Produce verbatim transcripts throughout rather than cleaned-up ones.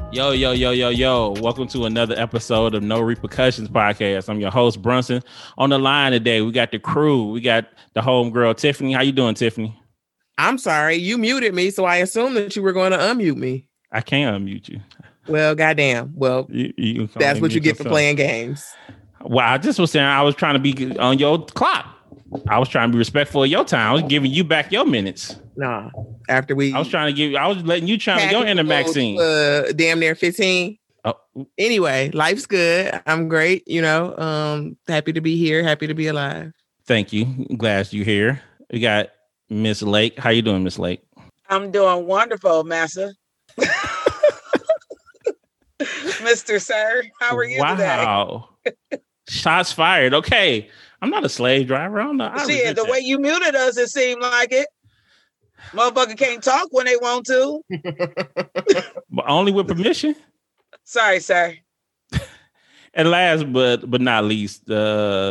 Yo, yo, yo, yo, yo. Welcome to another episode of No Repercussions Podcast. I'm your host, Brunson. On the line today, we got the crew. We got the homegirl, Tiffany. How you doing, Tiffany? I'm sorry. You muted me, so I assumed that you were going to unmute me. I can't unmute you. Well, goddamn. Well, you, you that's what you get yourself. for playing games. Well, I just was saying I was trying to be on your clock. I was trying to be respectful of your time. I was giving you back your minutes. Nah. After we... I was trying to give... I was letting you chime your inner Maxine. Uh, damn near fifteen. Oh. Anyway, life's good. I'm great. You know, um, happy to be here. Happy to be alive. Thank you. Glad you're here. We got Miss Lake. How you doing, Miss Lake? I'm doing wonderful, Massa. Mister Sir, how are you wow. today? Wow. Shots fired. Okay. I'm not a slave driver. I don't know. I See, the that. way you muted us, it seemed like it. Motherfucker can't talk when they want to. But only with permission. Sorry, sir. And last but but not least, uh,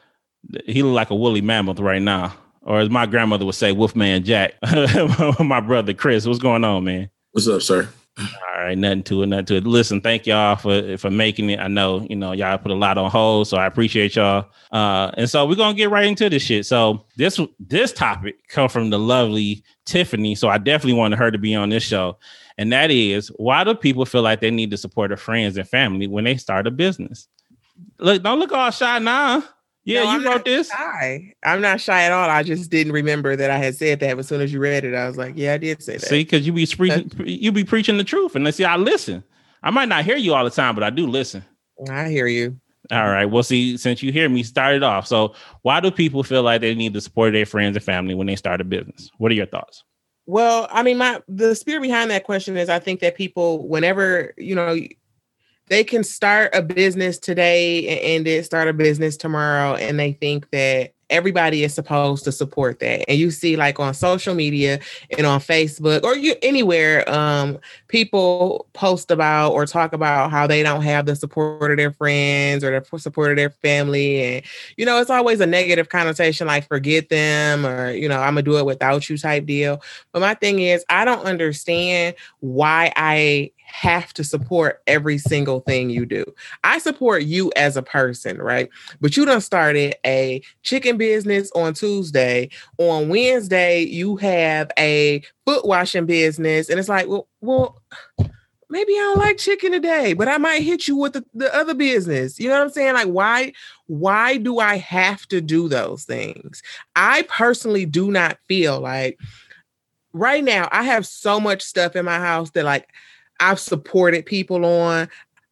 he look like a woolly mammoth right now. Or as my grandmother would say, Wolfman Jack. My brother Chris. What's going on, man? What's up, sir? All right, nothing to it, nothing to it. Listen, thank y'all for for making it. I know, you know, y'all put a lot on hold, so I appreciate y'all. Uh, and so we're gonna get right into this shit. So this this topic come from the lovely Tiffany, so I definitely wanted her to be on this show. And that is, why do people feel like they need to support their friends and family when they start a business? Look, don't look all shy now. Yeah, no, you I'm wrote this. Shy. I'm not shy at all. I just didn't remember that I had said that. But as soon as you read it, I was like, yeah, I did say that. See, because you be preaching, you be preaching the truth. And let's see, I listen. I might not hear you all the time, but I do listen. I hear you. All right. Well, see, since you hear me, start it off. So why do people feel like they need to support their friends and family when they start a business? What are your thoughts? Well, I mean, my the spirit behind that question is I think that people, whenever, you know, they can start a business today and end it, start a business tomorrow, and they think that everybody is supposed to support that. And you see, like on social media and on Facebook or you anywhere, um, people post about or talk about how they don't have the support of their friends or the support of their family. And, you know, it's always a negative connotation, like forget them or, you know, I'm gonna do it without you type deal. But my thing is, I don't understand why I have to support every single thing you do. I support you as a person, right? But you done started a chicken business on Tuesday. On Wednesday, you have a foot washing business. And it's like, well, well, maybe I don't like chicken today, but I might hit you with the, the other business. You know what I'm saying? Like, why, why do I have to do those things? I personally do not feel like right now I have so much stuff in my house that like, I've supported people on.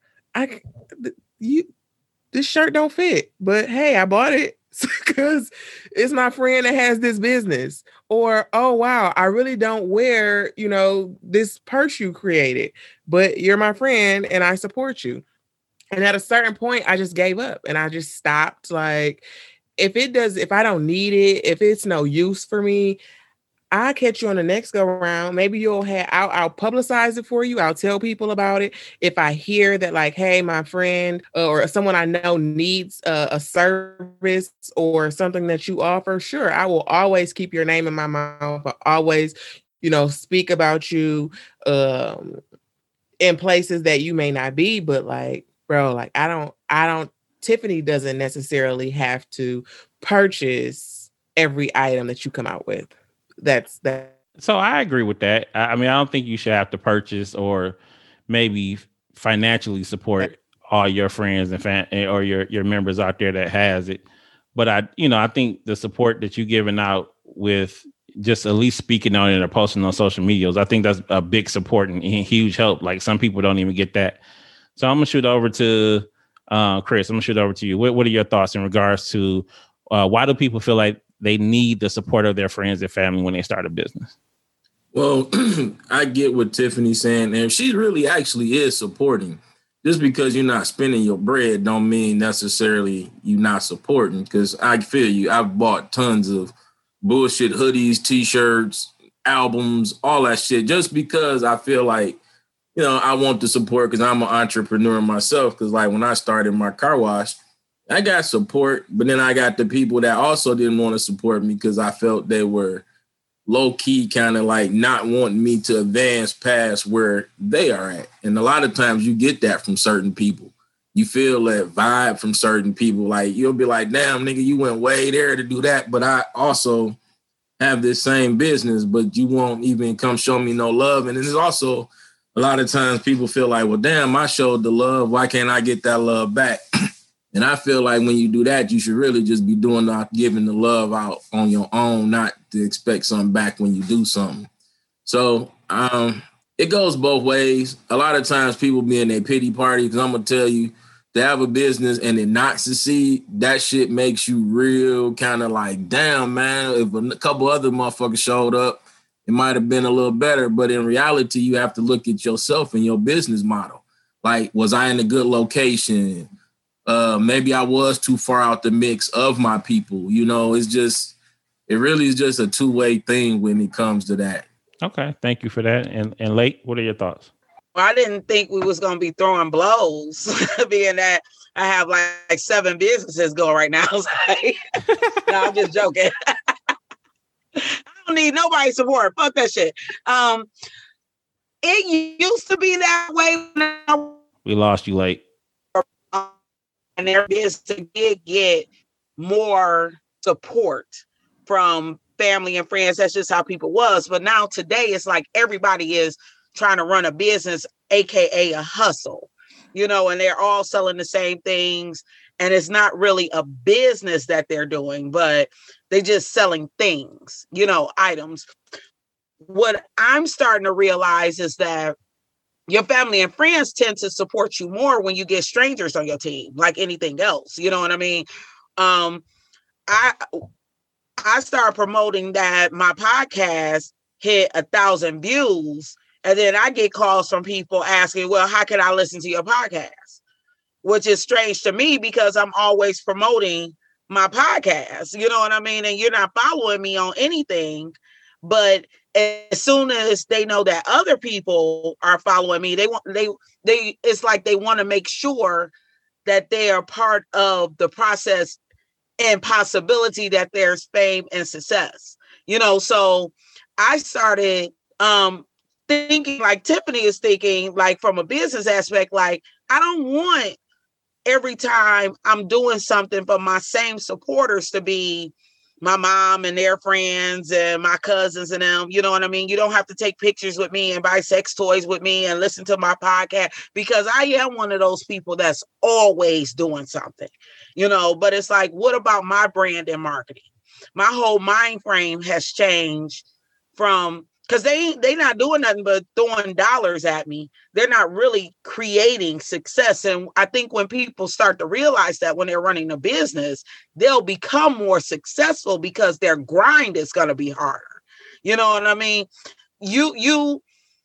I you this shirt don't fit, but hey, I bought it because it's my friend that has this business. Or oh wow, I really don't wear, you know, this purse you created, but you're my friend and I support you. And at a certain point, I just gave up and I just stopped. Like, if it does, if I don't need it, if it's no use for me, I'll catch you on the next go around. Maybe you'll have, I'll, I'll publicize it for you. I'll tell people about it. If I hear that like, hey, my friend uh, or someone I know needs uh, a service or something that you offer, sure, I will always keep your name in my mouth. I always, you know, speak about you um, in places that you may not be, but like, bro, like, I don't, I don't, Tiffany doesn't necessarily have to purchase every item that you come out with. That's that. So I agree with that. I mean, I don't think you should have to purchase or maybe financially support all your friends and fam- or your, your members out there that has it. But I, you know, I think the support that you're giving out with just at least speaking on it or posting on social medias, I think that's a big support and huge help. Like some people don't even get that. So I'm gonna shoot over to uh, Chris. I'm gonna shoot over to you. What, what are your thoughts in regards to uh, why do people feel like they need the support of their friends and family when they start a business? Well, I get what Tiffany's saying, and she really actually is supporting. Just because you're not spending your bread don't mean necessarily you're not supporting, because I feel you. I've bought tons of bullshit hoodies, T-shirts, albums, all that shit, just because I feel like, you know, I want the support because I'm an entrepreneur myself. Because like when I started my car wash, I got support, but then I got the people that also didn't want to support me because I felt they were low key kind of like not wanting me to advance past where they are at. And a lot of times you get that from certain people. You feel that vibe from certain people. Like you'll be like, damn, nigga, you went way there to do that. But I also have this same business, but you won't even come show me no love. And there's also a lot of times people feel like, well, damn, I showed the love. Why can't I get that love back? And I feel like when you do that, you should really just be doing not giving the love out on your own, not to expect something back when you do something. So um, it goes both ways. A lot of times people be in their pity party because I'm going to tell you, to have a business and it not succeed, that shit makes you real kind of like, damn, man, if a couple other motherfuckers showed up, it might have been a little better. But in reality, you have to look at yourself and your business model. Like, was I in a good location? Uh, maybe I was too far out the mix of my people. You know, it's just, it really is just a two-way thing when it comes to that. Okay. Thank you for that. And and Lake, what are your thoughts? Well, I didn't think we was going to be throwing blows, being that I have like, like seven businesses going right now. Like, no, I'm just joking. I don't need nobody's support. Fuck that shit. Um, it used to be that way. Now. We lost you, Lake. And there is to get, get more support from family and friends. That's just how people was. But now today it's like everybody is trying to run a business, A K A a hustle, you know, and they're all selling the same things. And it's not really a business that they're doing, but they're just selling things, you know, items. What I'm starting to realize is that your family and friends tend to support you more when you get strangers on your team, like anything else. You know what I mean? Um, I I started promoting that my podcast hit a thousand views, and then I get calls from people asking, well, how can I listen to your podcast? Which is strange to me because I'm always promoting my podcast. You know what I mean? And you're not following me on anything, but as soon as they know that other people are following me, they want they they it's like they want to make sure that they are part of the process and possibility that there's fame and success. You know, so I started um thinking like Tiffany is thinking, like from a business aspect, like I don't want every time I'm doing something for my same supporters to be my mom and their friends and my cousins and them, you know what I mean? You don't have to take pictures with me and buy sex toys with me and listen to my podcast, because I am one of those people that's always doing something, you know, but it's like, what about my brand and marketing? My whole mind frame has changed from, because they they not doing nothing but throwing dollars at me. They're not really creating success. And I think when people start to realize that when they're running a business, they'll become more successful because their grind is going to be harder. You know what I mean? You you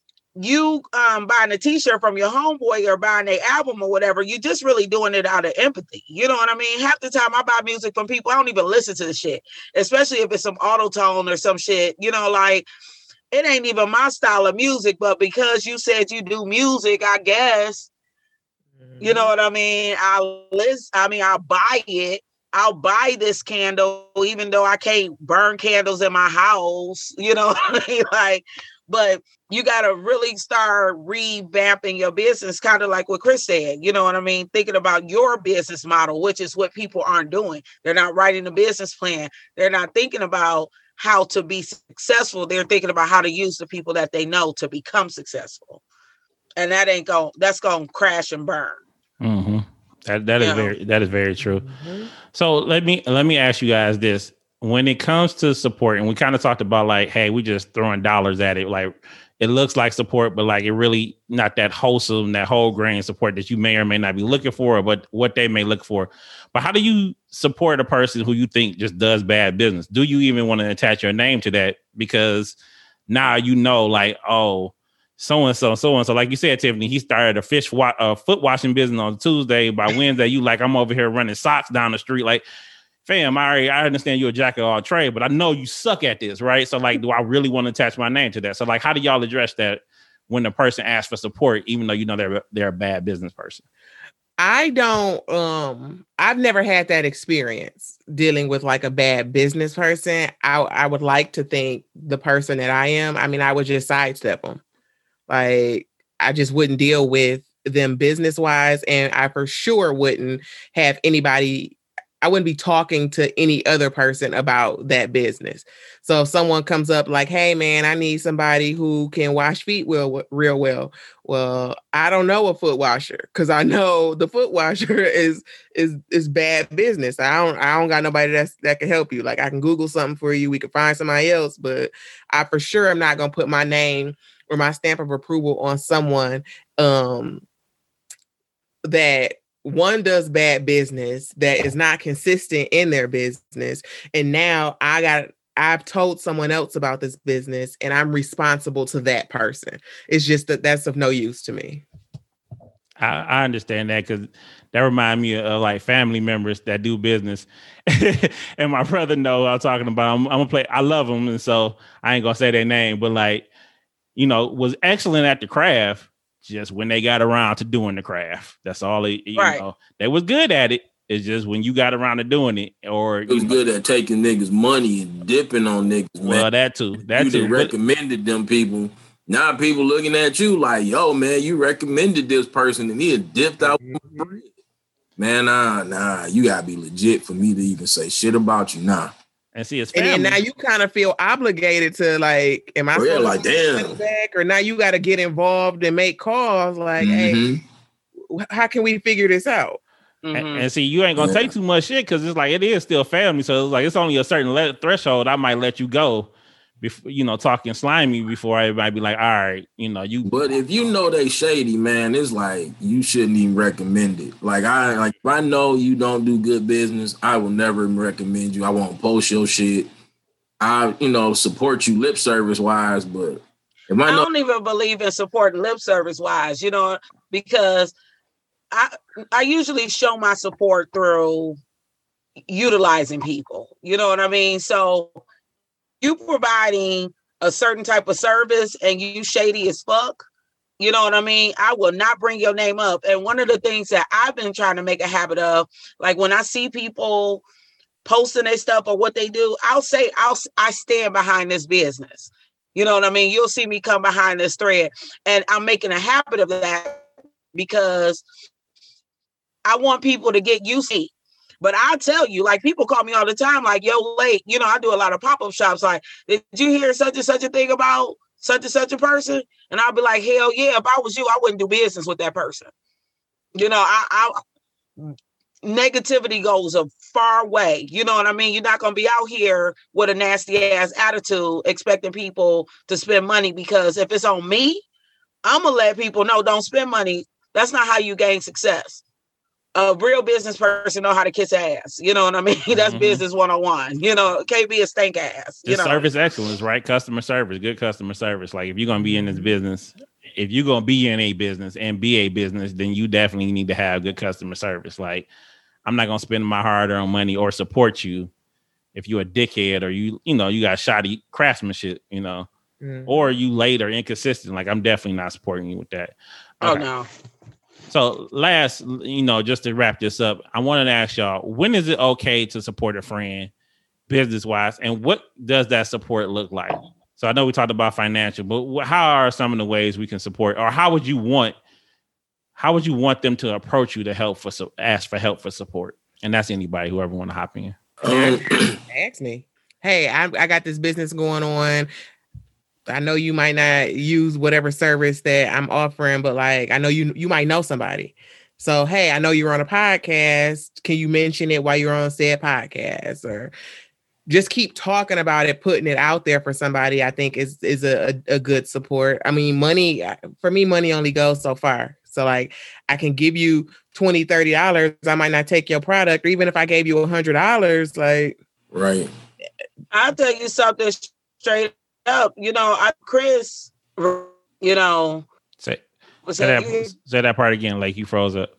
you um, buying a t-shirt from your homeboy or buying their album or whatever, you're just really doing it out of empathy. You know what I mean? Half the time I buy music from people, I don't even listen to the shit, especially if it's some auto-tone or some shit, you know, like, it ain't even my style of music, but because you said you do music, I guess, mm-hmm. You know what I mean? I'll list, I mean, I'll buy it. I'll buy this candle, even though I can't burn candles in my house, you know what I mean? Like, but you got to really start revamping your business, kind of like what Chris said, you know what I mean? Thinking about your business model, which is what people aren't doing. They're not writing a business plan. They're not thinking about how to be successful. They're thinking about how to use the people that they know to become successful. And that ain't going, that's going to crash and burn. Mm-hmm. That, that is very, that is very true. Mm-hmm. So let me, let me ask you guys this. When it comes to support, and we kind of talked about like, hey, we just throwing dollars at it. Like it looks like support, but like it really not that wholesome, that whole grain support that you may or may not be looking for, but what they may look for. But how do you support a person who you think just does bad business? Do you even want to attach your name to that? Because now you know, like, oh, so-and-so, so-and-so, like you said, Tiffany, he started a fish wa- uh, foot washing business on Tuesday. By Wednesday, you like, I'm over here running socks down the street. Like, fam, I already, I understand you're a jack of all trades, but I know you suck at this, right? So like, do I really want to attach my name to that? So like, how do y'all address that when the person asks for support, even though you know they're they're a bad business person? I don't um I've never had that experience dealing with like a bad business person. I I would like to think the person that I am, I mean, I would just sidestep them. Like I just wouldn't deal with them business wise, and I for sure wouldn't have anybody. I wouldn't be talking to any other person about that business. So if someone comes up like, "Hey, man, I need somebody who can wash feet well, real well." Well, I don't know a foot washer because I know the foot washer is is is bad business. I don't I don't got nobody that's that can help you. Like I can Google something for you. We can find somebody else, but I for sure am not gonna put my name or my stamp of approval on someone um, that one does bad business, that is not consistent in their business. And now I got, I've told someone else about this business and I'm responsible to that person. It's just that that's of no use to me. I, I understand that because that reminds me of like family members that do business. And my brother know what I'm talking about. I'm, I'm gonna play, I love them. And so I ain't gonna say their name, but like, you know, was excellent at the craft. Just when they got around to doing the craft, that's all they, you right. know, they was good at it. It's just when you got around to doing it, or it was know, good at taking niggas' money and dipping on niggas. Well, man. that too. That you too. recommended them people. Now people looking at you like, yo, man, you recommended this person and he had dipped out. Mm-hmm. Man, nah, nah, you gotta be legit for me to even say shit about you. Nah. And see, it's family. And then now you kind of feel obligated to like, am I oh, yeah, supposed like, to damn. back? Or now you got to get involved and make calls like, mm-hmm. hey, how can we figure this out? Mm-hmm. And, and see, you ain't gonna yeah. take too much shit because it's like it is still family. So it's like it's only a certain le- threshold. I might let you go before, you know, talking slimy before everybody be like, all right, you know, you. But if you know they shady, man, it's like you shouldn't even recommend it. Like I like if I know you don't do good business, I will never recommend you. I won't post your shit. I, you know, support you lip service wise, but if I, I know- don't even believe in supporting lip service wise, you know, because I I usually show my support through utilizing people. You know what I mean? So you providing a certain type of service and you shady as fuck, you know what I mean? I will not bring your name up. And one of the things that I've been trying to make a habit of, like when I see people posting their stuff or what they do, I'll say, I'll, I stand behind this business. You know what I mean? You'll see me come behind this thread. And I'm making a habit of that because I want people to get used to it. But I tell you, like people call me all the time, like, yo, late, you know, I do a lot of pop-up shops. Like, did you hear such and such a thing about such and such a person? And I'll be like, hell yeah, if I was you, I wouldn't do business with that person. You know, I, I negativity goes a far way. You know what I mean? You're not going to be out here with a nasty ass attitude expecting people to spend money, because if it's on me, I'm going to let people know, don't spend money. That's not how you gain success. A real business person know how to kiss ass. You know what I mean? That's mm-hmm. business one oh one. You know, can't be a stink ass. You Just know? Service excellence, right? Customer service, good customer service. Like if you're going to be in this business, if you're going to be in a business and be a business, then you definitely need to have good customer service. Like I'm not going to spend my hard-earned money or support you if you're a dickhead or you, you know, you got shoddy craftsmanship, you know, mm-hmm. or you late or inconsistent. Like I'm definitely not supporting you with that. Okay. Oh, no. So last, you know, just to wrap this up, I wanted to ask y'all, when is it okay to support a friend business-wise, and what does that support look like? So I know we talked about financial, but how are some of the ways we can support, or how would you want, how would you want them to approach you to help for, ask for help for support? And that's anybody, whoever want to hop in. Um, ask me, hey, I, I got this business going on. I know you might not use whatever service that I'm offering, but like, I know you, you might know somebody. So, hey, I know you're on a podcast. Can you mention it while you're on said podcast? Or just keep talking about it, putting it out there for somebody, I think is, is a, a good support. I mean, money, for me, money only goes so far. So like, I can give you twenty dollars, thirty dollars. I might not take your product. Or even if I gave you one hundred dollars, like. Right. I'll tell you something straight up, you know, I, Chris, you know, say, say that, you, say that part again, like you froze up.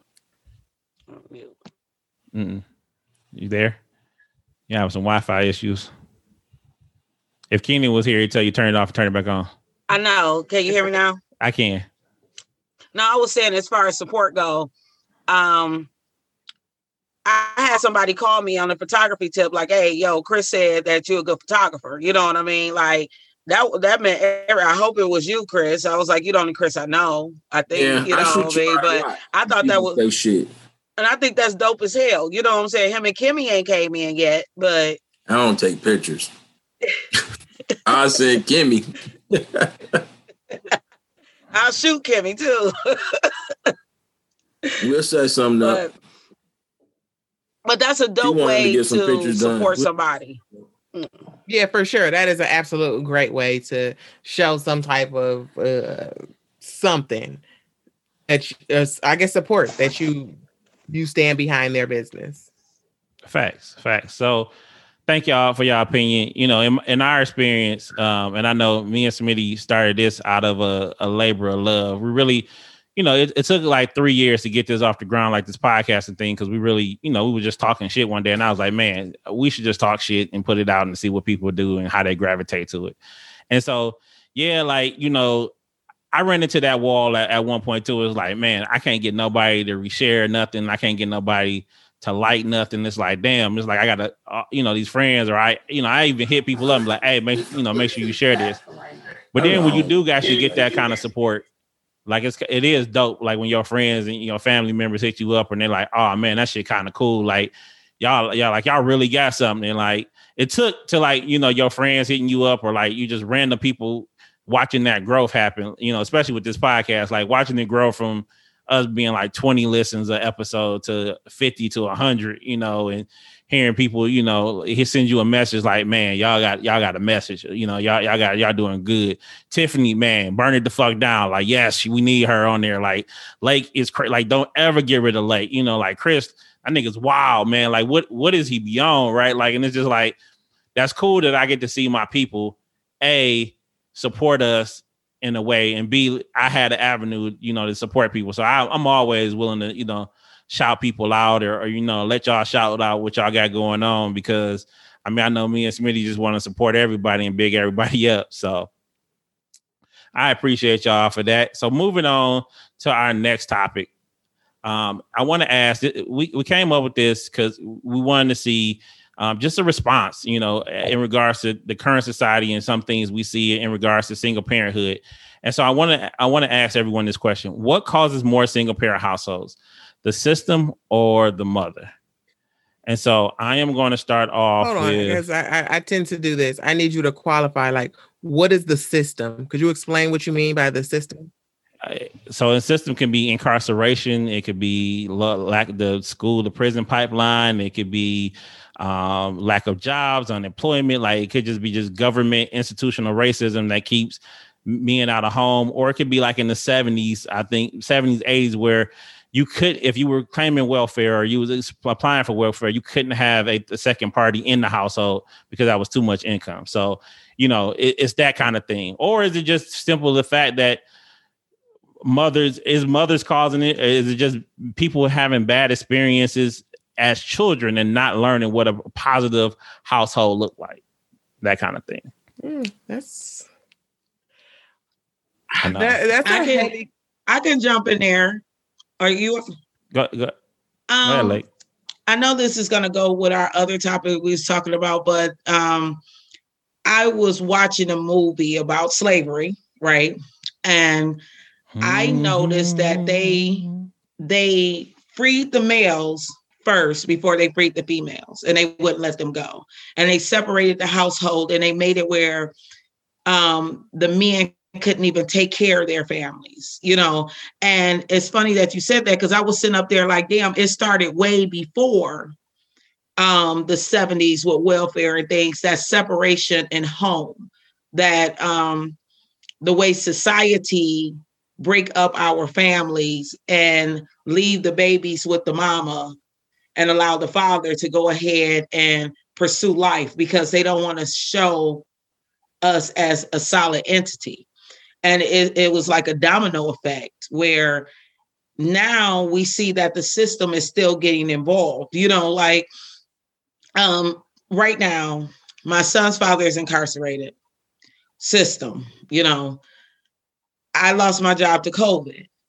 Mm-mm. You there? You have some Wi-Fi issues. If Keenan was here, he'd tell you turn it off and turn it back on. I know. Can you hear me now? I can. No, I was saying as far as support go, um, I had somebody call me on a photography tip, like, "Hey, yo, Chris said that you're a good photographer." You know what I mean? Like that. That meant. I hope it was you, Chris. I was like, "You the only Chris I know." I think Yeah, you I know what I mean. But I thought that was say shit. And I think that's dope as hell. You know what I'm saying? Him and Kimmy ain't came in yet, but I don't take pictures. I said Kimmy. I'll shoot Kimmy too. We'll set something but, up. But that's a dope way to, to support done. somebody. Yeah, for sure. That is an absolute great way to show some type of uh, something that you, uh, I guess support that you you stand behind their business. Facts, facts. So thank y'all for your opinion. You know, in, in our experience, um, and I know me and Smitty started this out of a, a labor of love. We really, you know, it, it took like three years to get this off the ground, like this podcasting thing, because we really, you know, we were just talking shit one day, and I was like, man, we should just talk shit and put it out and see what people do and how they gravitate to it. And so, yeah, like, you know, I ran into that wall at, at one point too. It was like, man, I can't get nobody to reshare nothing. I can't get nobody to like nothing. It's like, damn, it's like I gotta, uh, you know, these friends, or I, you know, I even hit people up and like, hey, make you know, make sure you share this. But then when you do actually get that kind of support, like it's it is dope. Like when your friends and your family members hit you up and they're like, oh man, that shit kind of cool. Like y'all, y'all like y'all really got something. And like it took to like, you know, your friends hitting you up or like you just random people watching that growth happen, you know, especially with this podcast, like watching it grow from us being like twenty listens an episode to fifty to one hundred, you know, and hearing people, you know, he sends you a message like, man, y'all got y'all got a message, you know, y'all y'all got y'all doing good. Tiffany, man, burn it the fuck down. Like, yes, we need her on there. Like, Lake is crazy. Like, don't ever get rid of Lake. You know, like Chris, I think it's wild, man. Like, what what is he beyond, right? Like, and it's just like that's cool that I get to see my people A support us in a way, and B, I had an avenue, you know, to support people. So I, I'm always willing to, you know, shout people out or, or, you know, let y'all shout out what y'all got going on, because I mean, I know me and Smitty just want to support everybody and big everybody up. So I appreciate y'all for that. So moving on to our next topic. Um, I want to ask, we, we came up with this because we wanted to see Um, just a response, you know, in regards to the current society and some things we see in regards to single parenthood. And so I want to I want to ask everyone this question. What causes more single parent households, the system or the mother? And so I am going to start off Hold on, with... because I, I, I tend to do this. I need you to qualify, like, what is the system? Could you explain what you mean by the system? So the system can be incarceration. It could be lack of the school, the prison pipeline. It could be um, lack of jobs, unemployment. Like it could just be just government institutional racism that keeps men out of home. Or it could be like in the seventies, I think seventies, eighties, where you could, if you were claiming welfare or you was applying for welfare, you couldn't have a, a second party in the household because that was too much income. So, you know, it, it's that kind of thing. Or is it just simple the fact that mothers is mothers causing it? Is it just people having bad experiences as children and not learning what a positive household look like? That kind of thing. Mm, that's I know. That, that's I can heavy... I can jump in there. Are you go, go. Um, go ahead, Lake. I know this is going to go with our other topic we was talking about, but um, I was watching a movie about slavery, right? And I noticed that they they freed the males first before they freed the females, and they wouldn't let them go. And they separated the household, and they made it where um, the men couldn't even take care of their families, you know. And it's funny that you said that, because I was sitting up there like, damn, it started way before um, the seventies with welfare and things, that separation in home, that um, the way society break up our families and leave the babies with the mama and allow the father to go ahead and pursue life because they don't want to show us as a solid entity. And it, it was like a domino effect where now we see that the system is still getting involved. You know, like um, right now, my son's father is incarcerated. System, you know, I lost my job to COVID.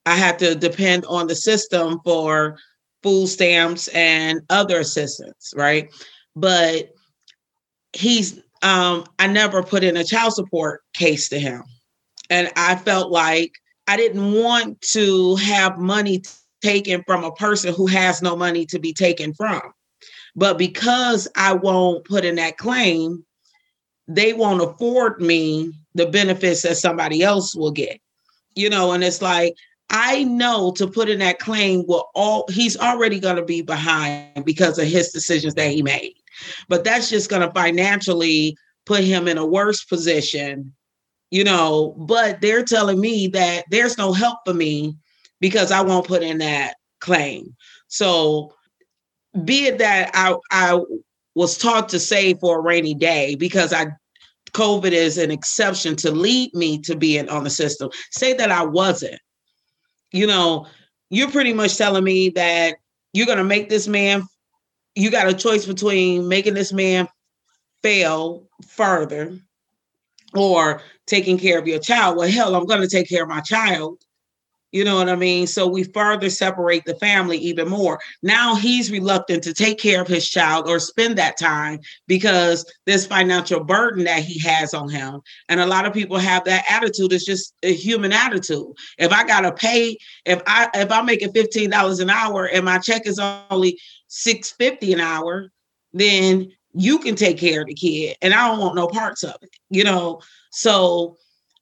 I had to depend on the system for food stamps and other assistance, right? But he's, um, I never put in a child support case to him. And I felt like I didn't want to have money taken from a person who has no money to be taken from. But because I won't put in that claim, they won't afford me the benefits that somebody else will get. You know, and it's like, I know to put in that claim will all he's already going to be behind because of his decisions that he made. But that's just going to financially put him in a worse position, you know, but they're telling me that there's no help for me because I won't put in that claim. So be it that I, I was taught to save for a rainy day because I COVID is an exception to lead me to being on the system. Say that I wasn't. You know, you're pretty much telling me that you're going to make this man, you got a choice between making this man fail further or taking care of your child. Well, hell, I'm going to take care of my child. You know what I mean? So we further separate the family even more. Now he's reluctant to take care of his child or spend that time because there's financial burden that he has on him. And a lot of people have that attitude. It's just a human attitude. If I got to pay, if I, if I'm making fifteen dollars an hour and my check is only six fifty an hour, then you can take care of the kid and I don't want no parts of it, you know? So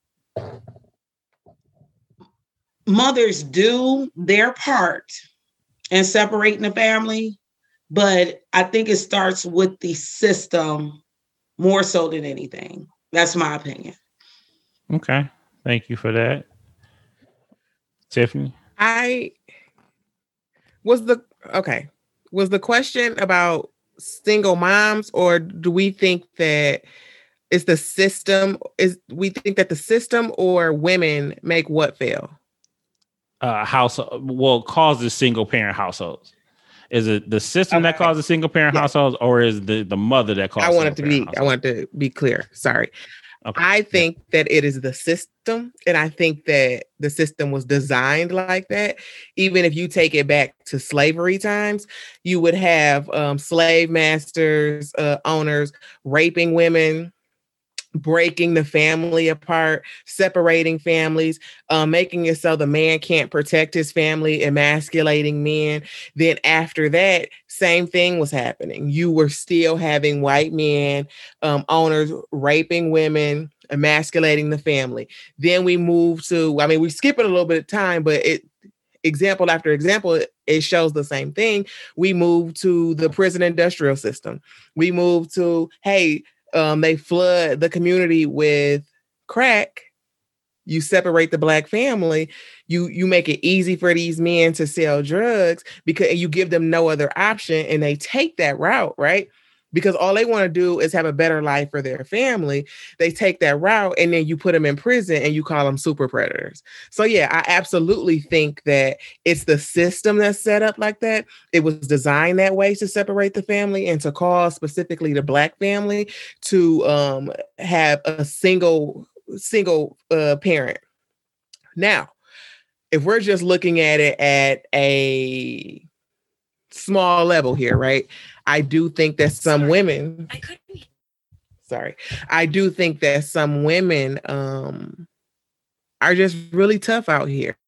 mothers do their part in separating the family, but I think it starts with the system more so than anything. That's my opinion. Okay. Thank you for that. Tiffany? I was the, okay. Was the question about single moms, or do we think that it's the system? Is we think that the system or women make what fail? Uh, household, well, causes single parent households. Is it the system Okay. that causes single parent Yeah. households, or is the, the mother that causes? I want it to be. households? I want it to be clear. Sorry. Okay. I think yeah. that it is the system, and I think that the system was designed like that. Even if you take it back to slavery times, you would have um, slave masters, uh, owners raping women, breaking the family apart, separating families, uh, making it so the man can't protect his family, emasculating men. Then after that, same thing was happening. You were still having white men, um, owners raping women, emasculating the family. Then we moved to, I mean, we're skipping a little bit of time, but it, example after example, it shows the same thing. We moved to the prison industrial system. We moved to, hey, Um, they flood the community with crack. You separate the Black family. You you make it easy for these men to sell drugs because you give them no other option, and they take that route, right? Because all they want to do is have a better life for their family. They take that route, and then you put them in prison, and you call them super predators. So yeah, I absolutely think that it's the system that's set up like that. It was designed that way to separate the family and to cause specifically the Black family to um, have a single single uh, parent. Now, if we're just looking at it at a small level here, right? I do think that some sorry. women, I couldn't. Sorry, I do think that some women um, are just really tough out here,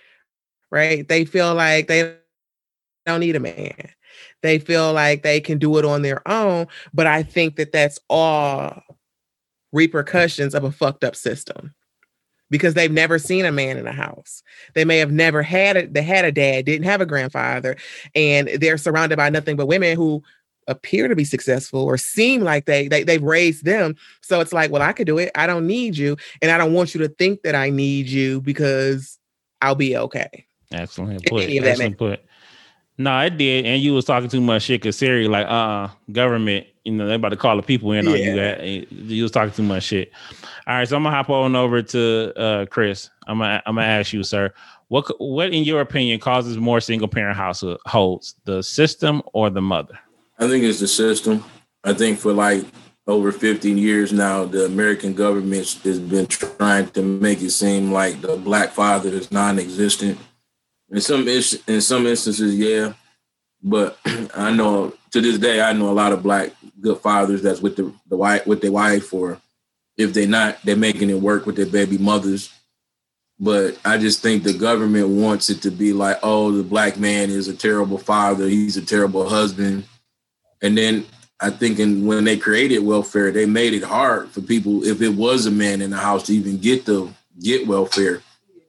right? They feel like they don't need a man. They feel like they can do it on their own. But I think that that's all repercussions of a fucked up system. Because they've never seen a man in a house. They may have never had a, they had a dad, didn't have a grandfather, and they're surrounded by nothing but women who appear to be successful or seem like they, they, they've raised them. So it's like, well, I could do it. I don't need you. And I don't want you to think that I need you because I'll be okay. Excellent put. Excellent put. No, it did. And you was talking too much shit because Siri, like, uh, government, you know, they about to call the people in on yeah. you. You was talking too much shit. All right, so I'm gonna hop on over to uh, Chris. I'm gonna I'm gonna ask you, sir, what what in your opinion causes more single parent households, the system or the mother? I think it's the system. I think for like over fifteen years now, the American government has been trying to make it seem like the black father is non-existent. In some is- in some instances, yeah. But I know to this day, I know a lot of black good fathers that's with the, the wife with their wife, or if they're not, they're making it work with their baby mothers. But I just think the government wants it to be like, oh, the black man is a terrible father, he's a terrible husband. And then I think in, when they created welfare, they made it hard for people, if it was a man in the house, to even get the get welfare.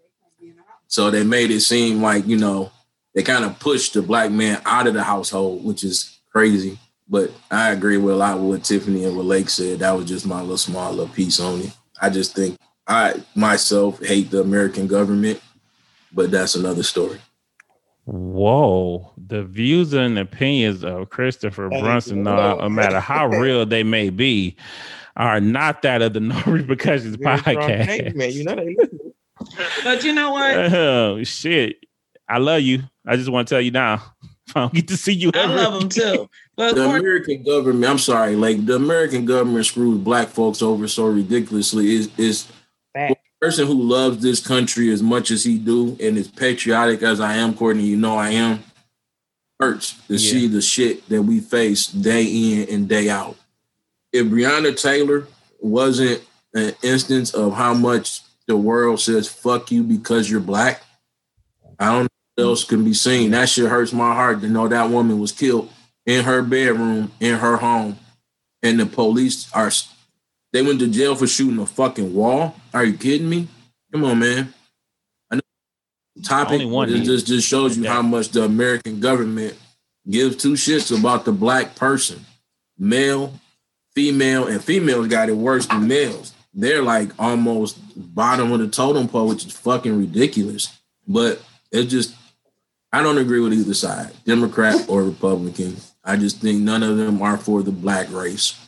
So they made it seem like, you know, they kind of pushed the black man out of the household, which is crazy. But I agree with a lot of what Tiffany and what Lake said. That was just my little small little piece on it. I just think I myself hate the American government, but that's another story. Whoa. The views and opinions of Christopher Brunson, no, no matter how real they may be, are not that of the No Repercussions podcast. Man, you know they But you know what? Oh, shit. I love you. I just want to tell you now. I don't get to see you. I love them too. But the course, American government, I'm sorry, like the American government screws black folks over so ridiculously. Is is the person who loves this country as much as he do and is patriotic as I am, Courtney, you know I am, hurts to yeah. see the shit that we face day in and day out. If Breonna Taylor wasn't an instance of how much the world says fuck you because you're black, I don't know what else can be seen. That shit hurts my heart to know that woman was killed in her bedroom, in her home, and the police are, they went to jail for shooting a fucking wall. Are you kidding me? Come on, man. I know the topic it just, just shows you how much the American government gives two shits about the black person. Male, female, and females got it worse than males. They're like almost bottom of the totem pole, which is fucking ridiculous. But it's just, I don't agree with either side, Democrat or Republican. I just think none of them are for the black race.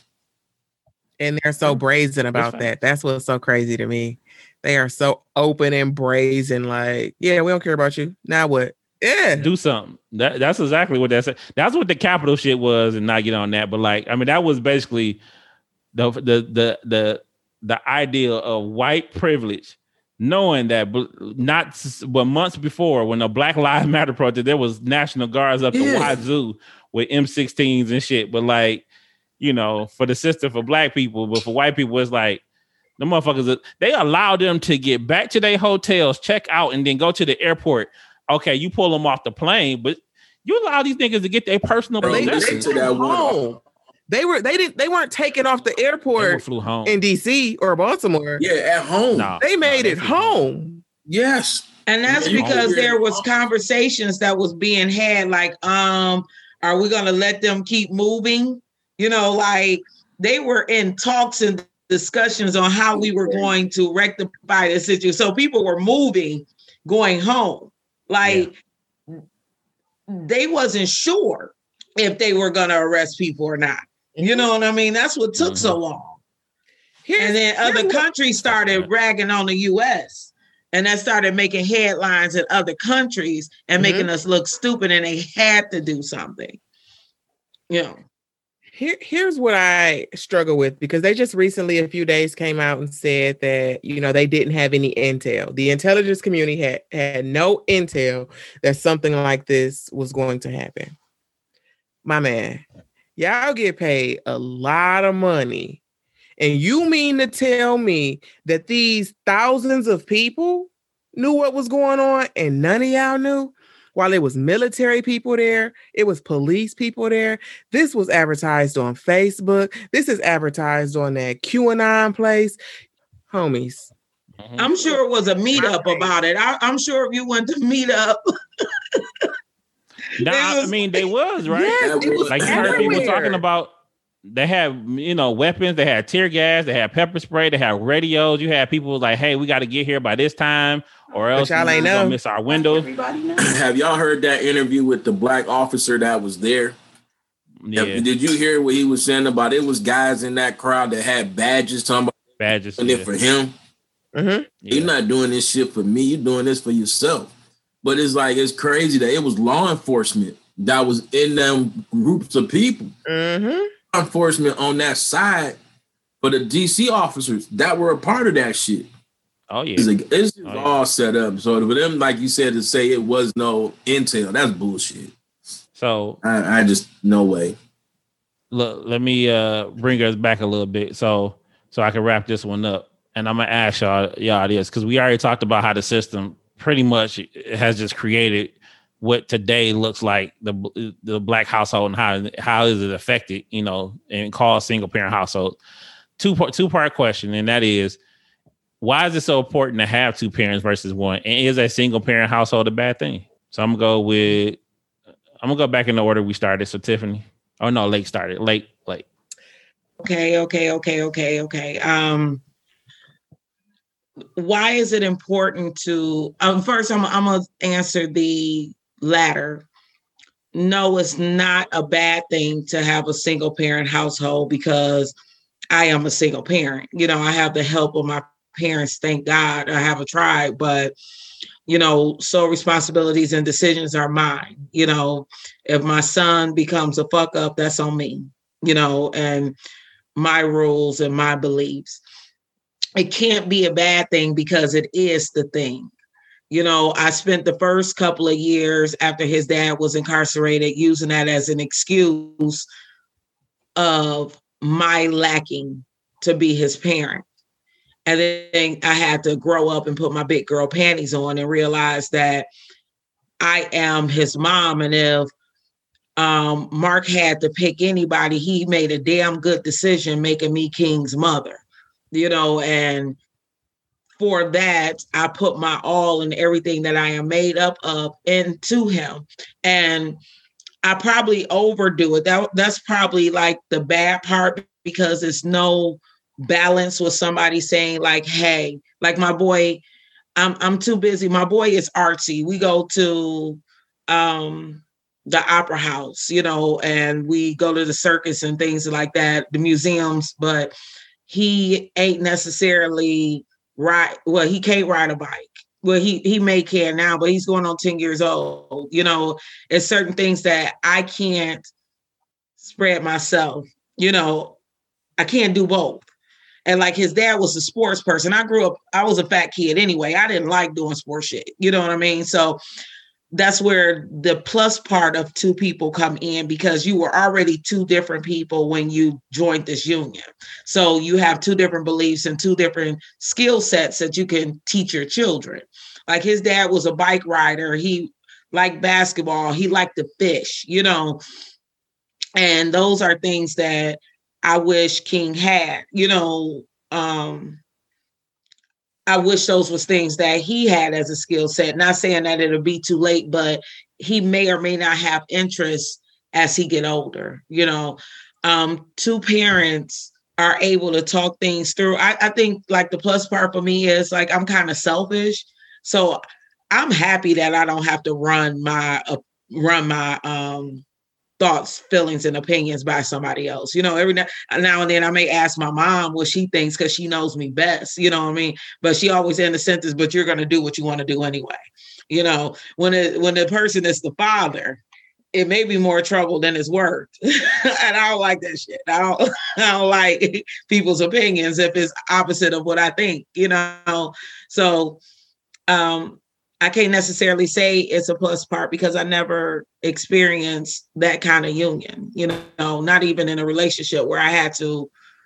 And they're so brazen about that. That's what's so crazy to me. They are so open and brazen, like, yeah, we don't care about you. Now what? Yeah. Do something. That, that's exactly what that's. That's what the Capitol shit was, and not get on that. But like, I mean, that was basically the the the the the idea of white privilege, knowing that not but months before, when the Black Lives Matter protest, there was National Guards up yeah. the wazoo with M sixteens and shit. But like, you know, for the system for black people, but for white people, it's like the motherfuckers. They allow them to get back to their hotels, check out, and then go to the airport. Okay, you pull them off the plane, but you allow these niggas to get their personal possessions. They, they, they, they were they didn't they weren't taken off the airport flew home. in D C or Baltimore. Yeah, at home. No, they made no, it home. home. Yes. And that's yeah, because there was conversations that was being had, like, um, are we gonna let them keep moving? You know, like they were in talks and discussions on how we were going to rectify the situation. So people were moving, going home. Like yeah. they wasn't sure if they were going to arrest people or not. You know what I mean? That's what took mm-hmm. so long. Here's, and then other countries started ragging on the U S and that started making headlines in other countries and mm-hmm. making us look stupid, and they had to do something. You know. Here, here's what I struggle with, because they just recently, a few days, came out and said that, you know, they didn't have any intel. The intelligence community had, had no intel that something like this was going to happen. My man, y'all get paid a lot of money. And you mean to tell me that these thousands of people knew what was going on and none of y'all knew? While it was military people there, it was police people there. This was advertised on Facebook. This is advertised on that QAnon place. Homies. I'm sure it was a meetup about it. I, I'm sure if you went to meetup. Nah, was, I mean, they was, right? Yes, it was like you heard people talking about, they had, you know, weapons, they had tear gas, they had pepper spray, they had radios. You had people like, hey, we got to get here by this time, or else y'all we're ain't gonna know. miss our window. Have y'all heard that interview with the black officer that was there? Yeah. Did you hear what he was saying about it? Was guys in that crowd that had badges talking about badges doing yeah. it for him? Mm-hmm. Yeah. You're not doing this shit for me. You're doing this for yourself. But it's like, it's crazy that it was law enforcement that was in them groups of people. Mm-hmm. enforcement on that side, but the D C officers that were a part of that shit. Oh yeah, it's, a, it's oh, all yeah. set up. So for them, like you said, to say it was no intel, that's bullshit. So I, I just no way. Look, let me uh, bring us back a little bit, so so I can wrap this one up. And I'm gonna ask y'all y'all this because we already talked about how the system pretty much has just created what today looks like the the black household and how how is it affected, you know, and called single parent household. Two part two part question, and that is, why is it so important to have two parents versus one? And is a single parent household a bad thing? So I'm gonna go with I'm gonna go back in the order we started. So Tiffany, oh no, Lake started. Lake, Lake. Okay, okay, okay, okay, okay. Um, why is it important to? Um, first, I'm I'm gonna answer the latter. No, it's not a bad thing to have a single parent household because I am a single parent. You know, I have the help of my parents. Thank God, I have a tribe, but you know, so responsibilities and decisions are mine. You know, if my son becomes a fuck up, that's on me. You know, and my rules and my beliefs. It can't be a bad thing because it is the thing. You know, I spent the first couple of years after his dad was incarcerated using that as an excuse of my lacking to be his parent. And then I had to grow up and put my big girl panties on and realize that I am his mom. And if um, Mark had to pick anybody, he made a damn good decision making me King's mother. You know, and for that, I put my all and everything that I am made up of into him. And I probably overdo it. That, that's probably like the bad part because it's no balance with somebody saying like, hey, like my boy, I'm I'm too busy. My boy is artsy. We go to um, the opera house, you know, and we go to the circus and things like that, the museums, but he ain't necessarily ride. Well, he can't ride a bike. Well, he he may can now, but he's going on ten years old. You know, it's certain things that I can't spread myself. You know, I can't do both. And like his dad was a sports person. I grew up, I was a fat kid anyway. I didn't like doing sports shit. You know what I mean? So that's where the plus part of two people come in because you were already two different people when you joined this union. So you have two different beliefs and two different skill sets that you can teach your children. Like his dad was a bike rider. He liked basketball. He liked to fish, you know, and those are things that I wish King had, you know, um, I wish those was things that he had as a skill set. Not saying that it'll be too late, but he may or may not have interest as he get older. You know, um, two parents are able to talk things through. I, I think like the plus part for me is like I'm kind of selfish, so I'm happy that I don't have to run my uh, run my um, thoughts, feelings, and opinions by somebody else. You know, every now, now and then I may ask my mom what she thinks because she knows me best, you know what I mean? But she always in the sentence, but you're going to do what you want to do anyway. You know, when it, when the person is the father, it may be more trouble than it's worth. And I don't like that shit. I don't, I don't like people's opinions if it's opposite of what I think, you know? So, um, I can't necessarily say it's a plus part because I never experienced that kind of union, you know, not even in a relationship where I had to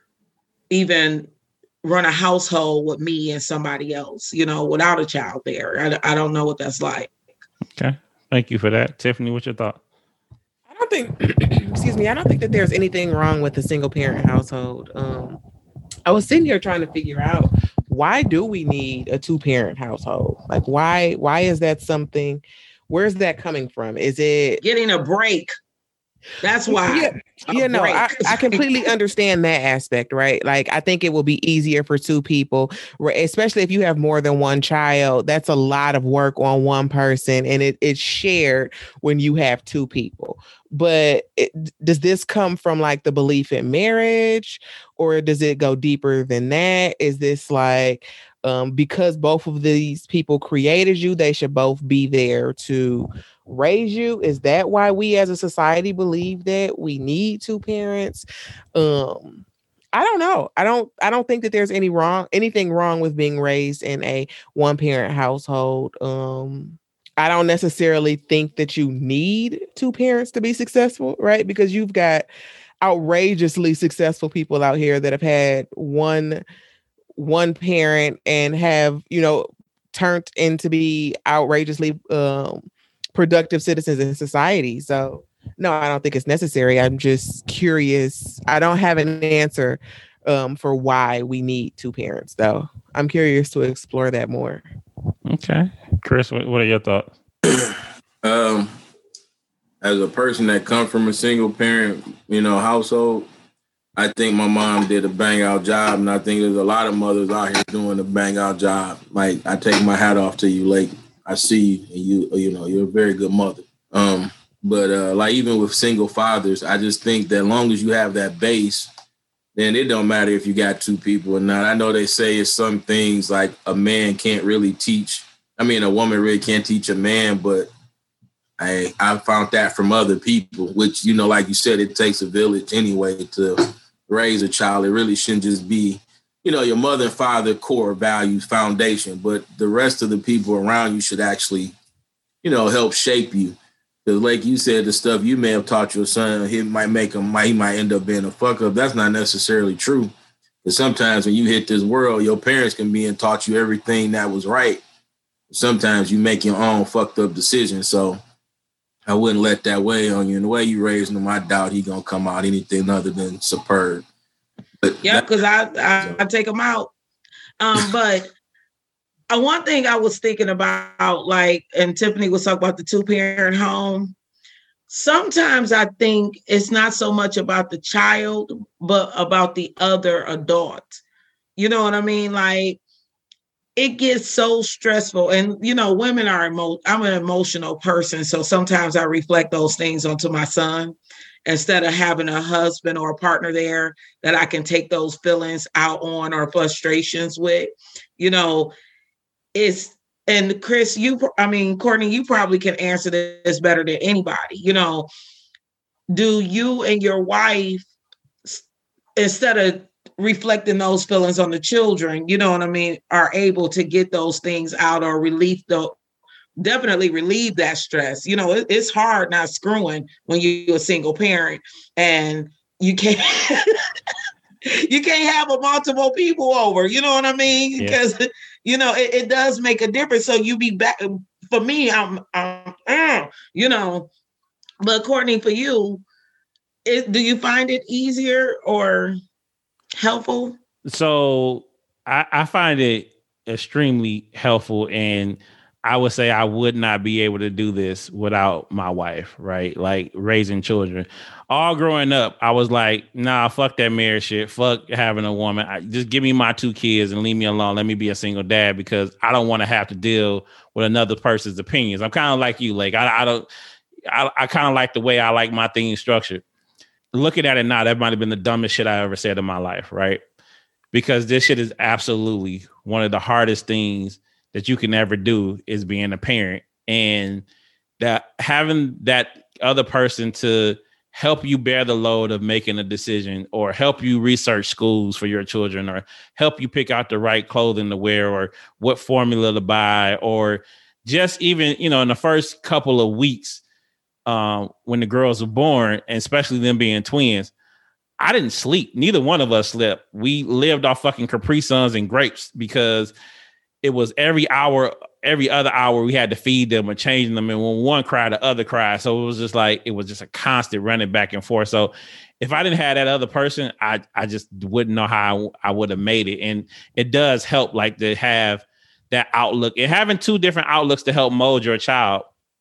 even run a household with me and somebody else, you know, without a child there. I, I don't know what that's like. Okay. Thank you for that. Tiffany, what's your thought? I don't think, excuse me, I don't think that there's anything wrong with a single parent household. Um, I was sitting here trying to figure out, why do we need a two-parent household? Like, why, why is that something? Where's that coming from? Is it getting a break? That's why. Yeah, you know, I, I completely understand that aspect, right? Like, I think it will be easier for two people, especially if you have more than one child. That's a lot of work on one person, and it, it's shared when you have two people. But it, does this come from like the belief in marriage, or does it go deeper than that? Is this like, um, because both of these people created you, they should both be there to raise you? Is that why we as a society believe that we need two parents? Um, I don't know. I don't I don't think that there's any wrong anything wrong with being raised in a one parent household. Um, I don't necessarily think that you need two parents to be successful, right? Because you've got outrageously successful people out here that have had one one parent and have, you know, turned into be outrageously um, productive citizens in society. So no, I don't think it's necessary. I'm just curious. I don't have an answer um, for why we need two parents, though. I'm curious to explore that more. Okay. Chris, what, what are your thoughts? um, as a person that comes from a single parent, you know, household, I think my mom did a bang out job, and I think there's a lot of mothers out here doing a bang out job. Like, I take my hat off to you. Like, I see you, and you, you know, you're a very good mother. Um, But uh, like even with single fathers, I just think that as long as you have that base, then it don't matter if you got two people or not. I know they say it's some things like a man can't really teach. I mean, a woman really can't teach a man, but I I found that from other people, which, you know, like you said, it takes a village anyway to raise a child. It really shouldn't just be, you know, your mother and father core values, foundation, but the rest of the people around you should actually, you know, help shape you. Because like you said, the stuff you may have taught your son, he might make him, he might end up being a fuck up. That's not necessarily true. Because sometimes when you hit this world, your parents can be and taught you everything that was right. Sometimes you make your own fucked up decisions. So I wouldn't let that weigh on you. And the way you raised him, I doubt he gonna come out anything other than superb. But yeah, because I, I so. I take him out. Um, but Uh, one thing I was thinking about, like, and Tiffany was talking about the two-parent home. Sometimes I think it's not so much about the child, but about the other adult. You know what I mean? Like, it gets so stressful. And, you know, women are, emo- I'm an emotional person. So sometimes I reflect those things onto my son instead of having a husband or a partner there that I can take those feelings out on or frustrations with, you know. Is and Chris, you, I mean, Courtney, you probably can answer this better than anybody. You know, do you and your wife, instead of reflecting those feelings on the children, you know what I mean, are able to get those things out or relieve the, definitely relieve that stress? You know, it, it's hard not screwing when you're a single parent and you can't. You can't have a multiple people over, you know what I mean? Because, yeah. you know, it, it does make a difference. So you be back. For me, I'm, I'm uh, you know, but Courtney, for you, it, do you find it easier or helpful? So I, I find it extremely helpful. And I would say I would not be able to do this without my wife, right? Like raising children. All growing up, I was like, nah, fuck that marriage shit. Fuck having a woman. I, just give me my two kids and leave me alone. Let me be a single dad because I don't want to have to deal with another person's opinions. I'm kind of like you, like I, I don't, I, I kind of like the way I like my things structured. Looking at it now, that might have been the dumbest shit I ever said in my life, right? Because this shit is absolutely one of the hardest things that you can ever do is being a parent, and that having that other person to help you bear the load of making a decision or help you research schools for your children or help you pick out the right clothing to wear or what formula to buy, or just even, you know, in the first couple of weeks um, when the girls were born, and especially them being twins, I didn't sleep. Neither one of us slept. We lived off fucking Capri Suns and grapes because it was every hour, every other hour we had to feed them or change them. And when one cried, the other cried. So it was just like, it was just a constant running back and forth. So if I didn't have that other person, I, I just wouldn't know how I, I would have made it. And it does help like to have that outlook, and having two different outlooks to help mold your child,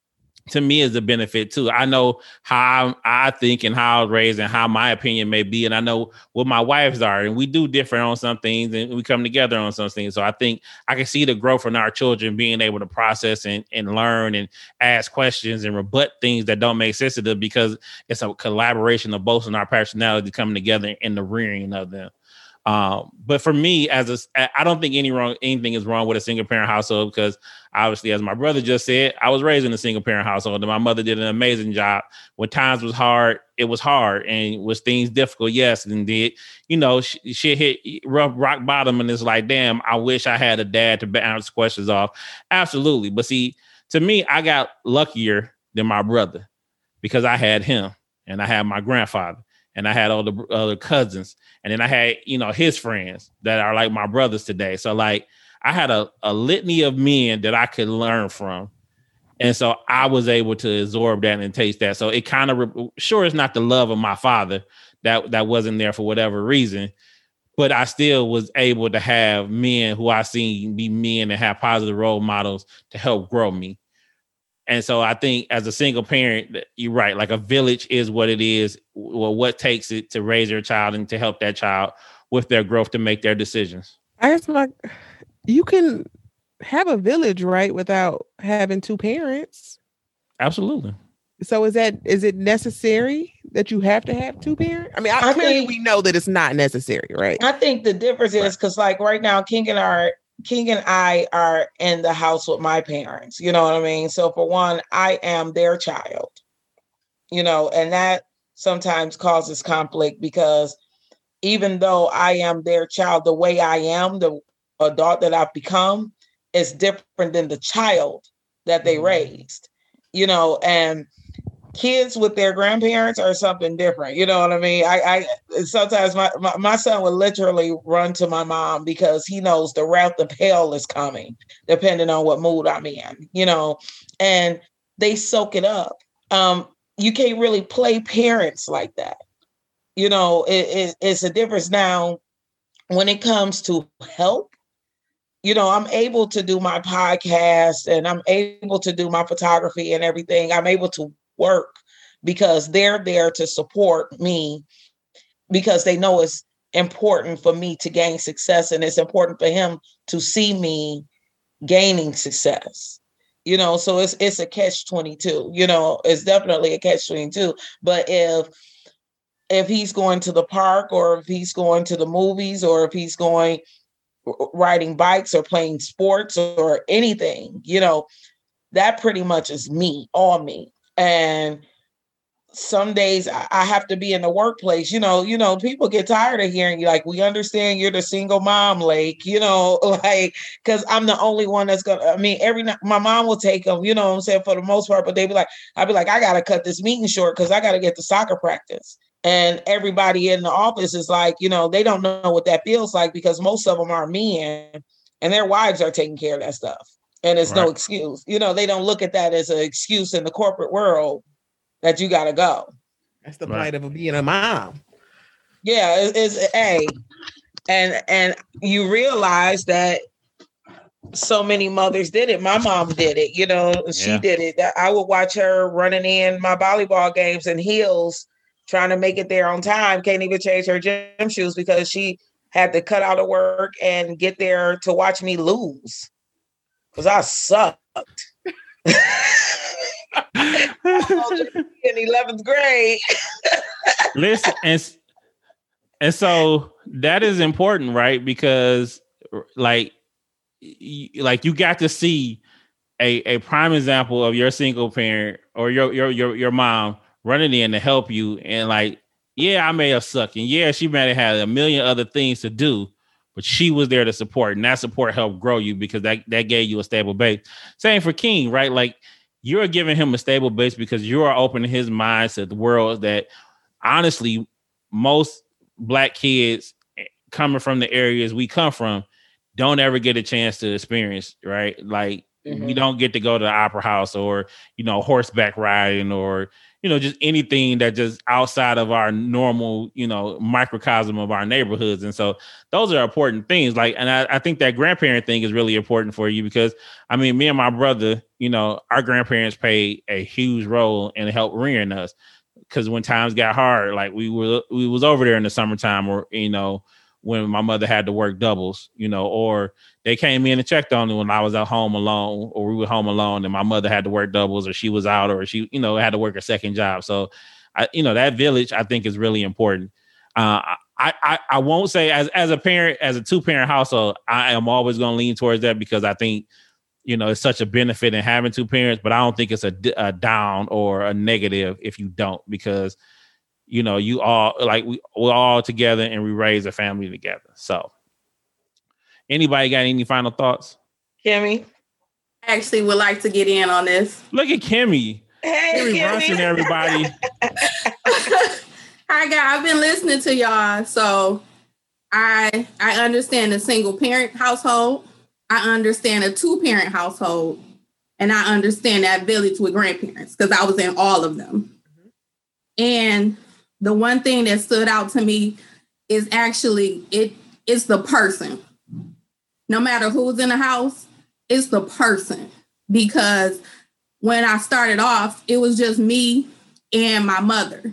to me, is a benefit too. I know how I think and how I was raised and how my opinion may be. And I know what my wife's are, and we do different on some things and we come together on some things. So I think I can see the growth in our children being able to process and, and learn and ask questions and rebut things that don't make sense to them, because it's a collaboration of both in our personality coming together in the rearing of them. Um, but for me, as a, I don't think any wrong anything is wrong with a single parent household because obviously, as my brother just said, I was raised in a single parent household, and my mother did an amazing job. When times was hard, it was hard, and was things difficult, yes, and did you know she, she hit rough rock bottom, and it's like, damn, I wish I had a dad to bounce questions off. Absolutely, but see, to me, I got luckier than my brother because I had him, and I had my grandfather. And I had all the other cousins, and then I had, you know, his friends that are like my brothers today. So like I had a, a litany of men that I could learn from. And so I was able to absorb that and taste that. So it kind of, re- sure, it's not the love of my father that, that wasn't there for whatever reason, but I still was able to have men who I seen be men and have positive role models to help grow me. And so I think as a single parent, you're right. Like a village is what it is. Well, what takes it to raise your child and to help that child with their growth to make their decisions. I guess like you can have a village, right, without having two parents. Absolutely. So is that is it necessary that you have to have two parents? I mean, I, I clearly think, we know that it's not necessary, right? I think the difference is because, like, right now, King and I. King and I are in the house with my parents, you know what I mean? So for one, I am their child, you know, and that sometimes causes conflict because even though I am their child, the way I am, the adult that I've become is different than the child that they raised, you know, and kids with their grandparents are something different. You know what I mean? I, I sometimes my, my, my son would literally run to my mom because he knows the wrath of hell is coming, depending on what mood I'm in, you know, and they soak it up. Um, you can't really play parents like that. You know, it, it, it's a difference now when it comes to help. You know, I'm able to do my podcast and I'm able to do my photography and everything. I'm able to work because they're there to support me because they know it's important for me to gain success and it's important for him to see me gaining success. You know, so it's it's a catch twenty-two. You know, it's definitely a catch twenty-two. But if if he's going to the park or if he's going to the movies or if he's going riding bikes or playing sports or anything, you know, that pretty much is me, all me. And some days I have to be in the workplace. You know, you know, people get tired of hearing you like, we understand you're the single mom, Lake, you know, like, because I'm the only one that's gonna, I mean, every night my mom will take them, you know what I'm saying, for the most part, but they be like, I'd be like, I gotta cut this meeting short because I gotta get to soccer practice. And everybody in the office is like, you know, they don't know what that feels like because most of them are men and their wives are taking care of that stuff. And it's right. No excuse. You know, they don't look at that as an excuse in the corporate world that you got to go. That's the plight right. of being a mom. Yeah, it's, it's a, and and you realize that so many mothers did it. My mom did it. You know, she yeah. did it. I would watch her running in my volleyball games in heels, trying to make it there on time. Can't even change her gym shoes because she had to cut out of work and get there to watch me lose. Because I sucked. In eleventh grade. Listen, and, and so that is important, right? Because like, like you got to see a, a prime example of your single parent or your, your, your, your mom running in to help you. And like, yeah, I may have sucked. And yeah, she may have had a million other things to do, but she was there to support, and that support helped grow you because that, that gave you a stable base. Same for King, right? Like you're giving him a stable base because you are opening his mind to the world that honestly, most Black kids coming from the areas we come from don't ever get a chance to experience, right? Like mm-hmm. we don't get to go to the opera house or, you know, horseback riding or, you know, just anything that just outside of our normal, you know, microcosm of our neighborhoods. And so those are important things. Like, and I, I think that grandparent thing is really important for you because, I mean, me and my brother, you know, our grandparents played a huge role in help rearing us because when times got hard, like we were, we was over there in the summertime or, you know, when my mother had to work doubles, you know, or they came in and checked on me when I was at home alone or we were home alone and my mother had to work doubles or she was out or she, you know, had to work a second job. So, I, you know, that village I think is really important. Uh, I, I, I won't say as, as a parent, as a two parent household, I am always going to lean towards that because I think, you know, it's such a benefit in having two parents, but I don't think it's a, a down or a negative if you don't, because, you know, you all like we, we're all together and we raise a family together. So anybody got any final thoughts? Kimmy? I actually would like to get in on this. Look at Kimmy. Hey, Kimmy Kimmy. Brunson, everybody. Hi, guys. I've been listening to y'all, so I I understand a single parent household. I understand a two parent household, and I understand that village with grandparents because I was in all of them. Mm-hmm. And the one thing that stood out to me is actually it it's the person. No matter who's in the house, it's the person. Because when I started off, it was just me and my mother.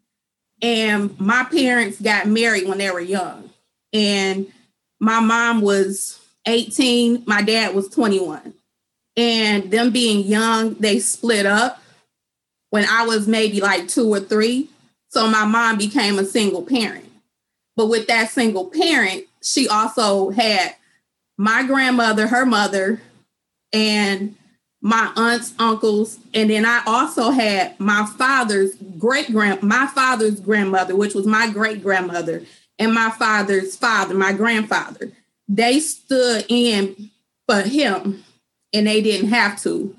And my parents got married when they were young. And my mom was eighteen, my dad was twenty-one. And them being young, they split up when I was maybe like two or three. So my mom became a single parent. But with that single parent, she also had my grandmother, her mother, and my aunts, uncles, and then I also had my father's great grand, my father's grandmother, which was my great grandmother, and my father's father, my grandfather. They stood in for him, and they didn't have to.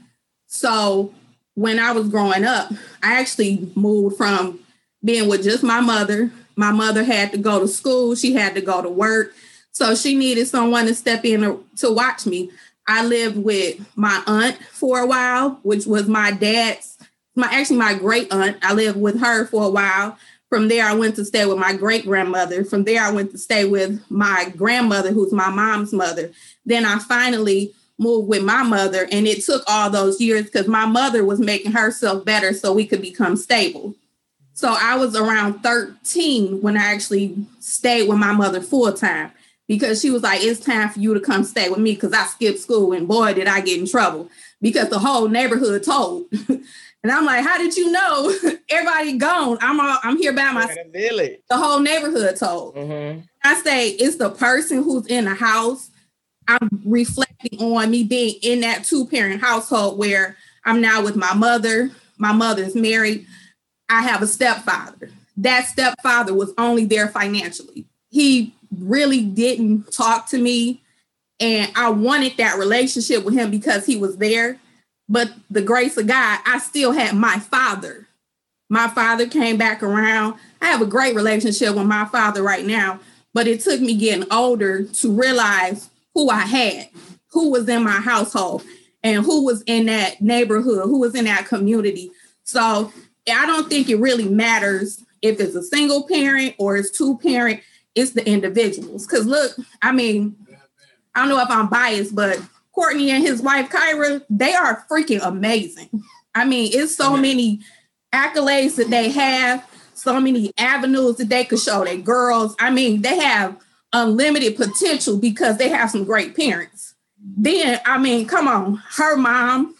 So when I was growing up, I actually moved from being with just my mother. My mother had to go to school; she had to go to work, so she needed someone to step in to, to watch me. I lived with my aunt for a while, which was my dad's, my actually my great aunt. I lived with her for a while. From there, I went to stay with my great grandmother. From there, I went to stay with my grandmother, who's my mom's mother. Then I finally moved with my mother, and it took all those years because my mother was making herself better so we could become stable. So I was around thirteen when I actually stayed with my mother full time. Because she was like, it's time for you to come stay with me because I skipped school and boy, did I get in trouble because the whole neighborhood told. And I'm like, how did you know? Everybody gone. I'm all, I'm here by myself. The whole neighborhood told. Mm-hmm. I say it's the person who's in the house. I'm reflecting on me being in that two parent household where I'm now with my mother. My mother's married. I have a stepfather. That stepfather was only there financially. He really didn't talk to me, and I wanted that relationship with him because he was there. But the grace of God, I still had my father. My father came back around. I have a great relationship with my father right now, but it took me getting older to realize who I had, who was in my household, and who was in that neighborhood, who was in that community. So I don't think it really matters if it's a single parent or it's two parent. It's the individuals. Because look, I mean, I don't know if I'm biased, but Courtney and his wife, Kyra, they are freaking amazing. I mean, it's so many accolades that they have, so many avenues that they could show their girls. I mean, they have unlimited potential because they have some great parents. Then, I mean, come on, her mom,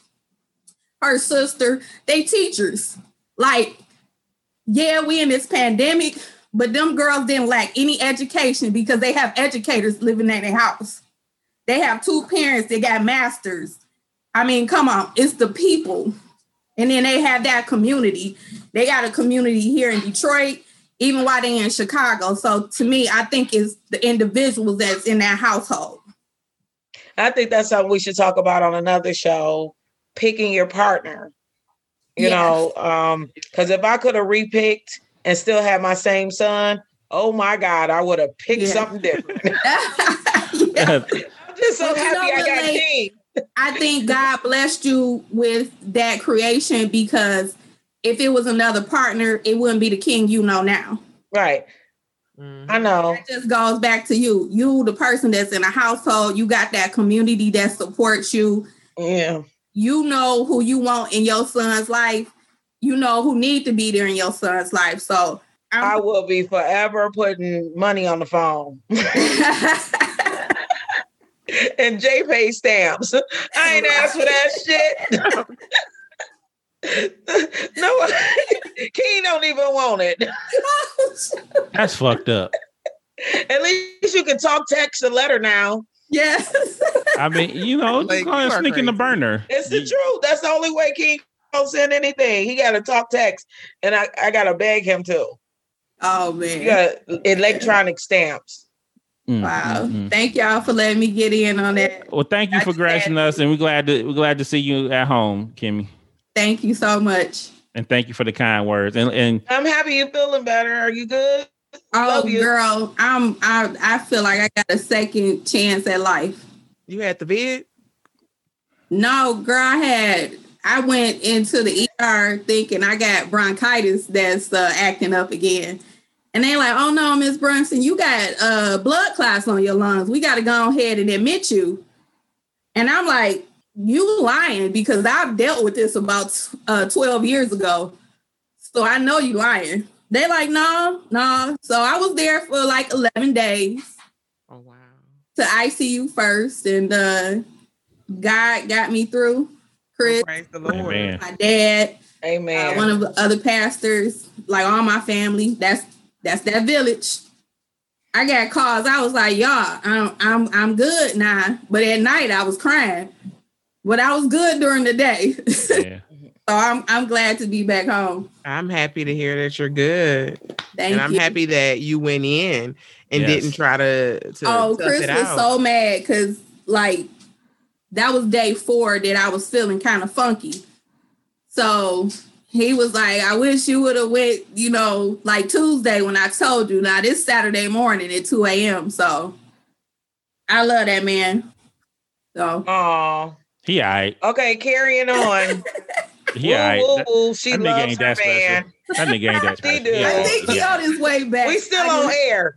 her sister, they teachers. Like, yeah, we in this pandemic, but them girls didn't lack any education because they have educators living in their house. They have two parents that got masters. I mean, come on, it's the people. And then they have that community. They got a community here in Detroit, even while they're in Chicago. So to me, I think it's the individuals that's in that household. I think that's something we should talk about on another show, picking your partner. You yes. know, um, because if I could have repicked and still have my same son, oh my God, I would have picked yeah. something different. yeah. I'm just so well, happy you know, I got like, King. I think God blessed you with that creation because if it was another partner, it wouldn't be the King you know now. Right. Mm-hmm. I know. It just goes back to you. You, the person that's in a household, you got that community that supports you. Yeah. You know who you want in your son's life. You know who need to be there in your son's life. So I'm- I will be forever putting money on the phone. And JPay stamps. I ain't asked for that shit. No, King don't even want it. That's fucked up. At least you can talk, text, and letter now. Yes. I mean, you know, Like, go ahead you and are sneak in the crazy. burner. It's the You- truth. That's the only way King don't send anything. He got to talk, text, and I, I got to beg him to. Oh man. You got electronic stamps. Mm, Wow. mm, mm. Thank y'all for letting me get in on that. Well, thank you I for just gracing had- us, and we're glad to we're glad to see you at home, Kimmy. Thank you so much. And thank you for the kind words. And and I'm happy you feeling better. Are you good? Oh Love you. girl, I'm I I feel like I got a second chance at life. You had the vid? No, girl, I had I went into the E R thinking I got bronchitis that's uh, acting up again. And they like, oh no, Miss Brunson, you got uh, blood clots on your lungs. We got to go ahead and admit you. And I'm like, you lying because I've dealt with this about uh, twelve years ago. So I know you lying. They like, no, no. So I was there for like eleven days Oh wow. to I C U first. And uh, God got me through. Chris, Oh, praise the Lord. Amen. my dad, Amen. uh, one of the other pastors, like all my family. That's that's that village. I got calls. I was like, y'all, I'm I'm I'm good now. But at night I was crying. But I was good during the day. yeah. So I'm I'm glad to be back home. I'm happy to hear that you're good. Thank and I'm you. happy that you went in and Yes. didn't try to, to Oh, tough Chris it was out. so mad because like that was day four that I was feeling kind of funky. So he was like, I wish you would have went, you know, like Tuesday when I told you. Now this Saturday morning at two a.m. So I love that man. So Oh, He all right. okay. Carrying on. He all right. Woo, That, woo, woo. She that nigga loves ain't her that special. man. that nigga ain't that She special. do. He all I right. think He he all on right. his way back. We still I on just- air.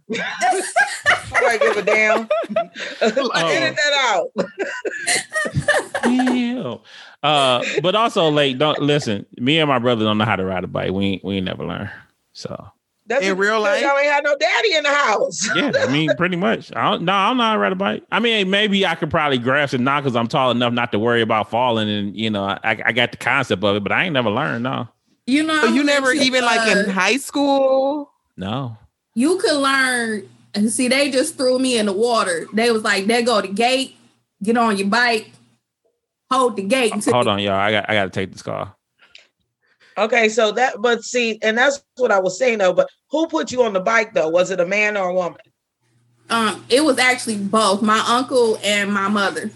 I give a damn. Edit that out. Ew. Uh, but also, like, don't listen. Me and my brother don't know how to ride a bike. We ain't, we ain't never learned. So That's In a- real life? Y'all ain't had no daddy in the house. yeah, I mean, pretty much. I don't, no, I don't know how to ride a bike. I mean, maybe I could probably grasp it now because I'm tall enough not to worry about falling, and you know, I, I got the concept of it, but I ain't never learned. No, You know, So I'm you gonna never let even like in uh, high school? no. you could learn. And see, they just threw me in the water. They was like, there go the gate. Get on your bike. Hold the gate. until Hold you- on, y'all. I got I got to take this call. Okay, so that, but see, and that's what I was saying though. But who put you on the bike though? Was it a man or a woman? Um, it was actually both my uncle and my mother.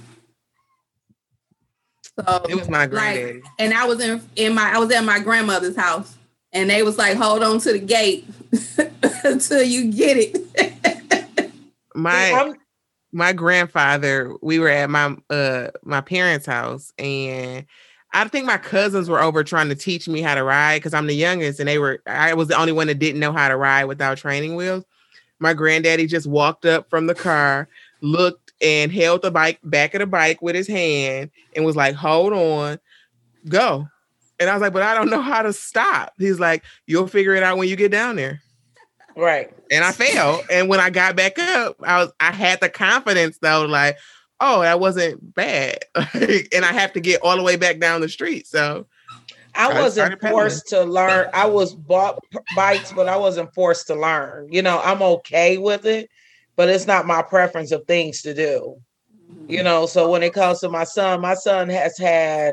So It was my like, granddaddy. and I was in in my I was at my grandmother's house, and they was like, hold on to the gate until you get it. My I'm- my grandfather, we were at my uh my parents' house, and I think my cousins were over trying to teach me how to ride because I'm the youngest, and they were I was the only one that didn't know how to ride without training wheels. My granddaddy just walked up from the car, looked and held the bike back of the bike with his hand and was like, hold on, go. And I was like, but I don't know how to stop. He's like, you'll figure it out when you get down there. right. And I fell. And when I got back up, I was I had the confidence though, like, oh, that wasn't bad. And I have to get all the way back down the street. So I I wasn't started pedaling. forced to learn. I was bought p- bikes, but I wasn't forced to learn. You know, I'm okay with it, but it's not my preference of things to do. You know, so when it comes to my son, my son has had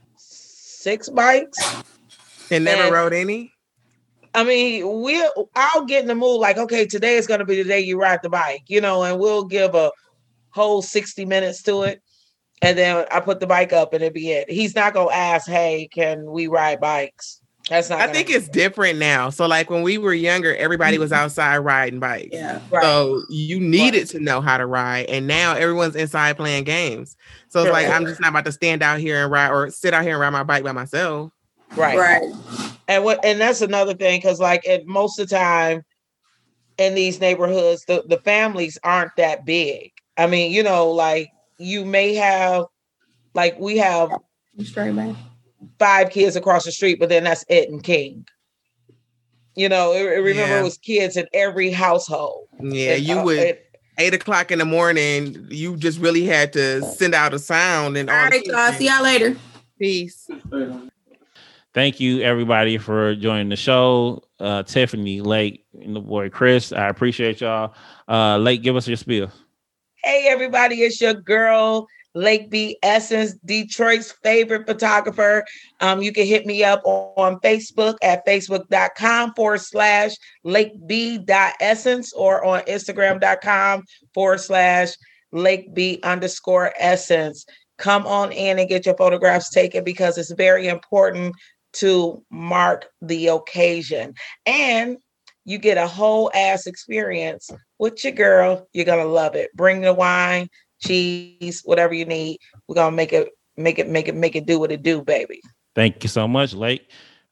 six bikes. and never And- rode any. I mean, we'll I'll get in the mood like, okay, today is going to be the day you ride the bike, you know, and we'll give a whole sixty minutes to it. And then I put the bike up and it'd be it. He's not going to ask, hey, can we ride bikes? That's not I gonna think happen. it's different now. So like when we were younger, everybody was outside riding bikes. Yeah. Right. So you needed to know how to ride. And now everyone's inside playing games. So it's like Correct. I'm just not about to stand out here and ride or sit out here and ride my bike by myself. right. Right. And what and that's another thing, because like at most of the time in these neighborhoods, the, the families aren't that big. I mean, you know, like you may have like we have Straight back. five kids across the street, but then that's it and King. You know, it- it- remember Yeah. it was kids in every household. Yeah, And, you uh, would it- eight o'clock in the morning, you just really had to send out a sound and All all. right, the y'all. See y'all later. Peace. thank you everybody for joining the show. Uh, Tiffany, Lake, and the boy Chris. I appreciate y'all. Uh, Lake, give us your spiel. Hey everybody, it's your girl Lake B Essence, Detroit's favorite photographer. Um, you can hit me up on Facebook at facebook.com forward slash Lake B dot Essence or on Instagram.com forward slash Lake B underscore Essence. Come on in and get your photographs taken because it's very important to mark the occasion. And you get a whole ass experience with your girl. You're going to love it. Bring the wine, cheese, whatever you need. We're going to make it, make it, make it, make it do what it do, baby. Thank you so much, Lake.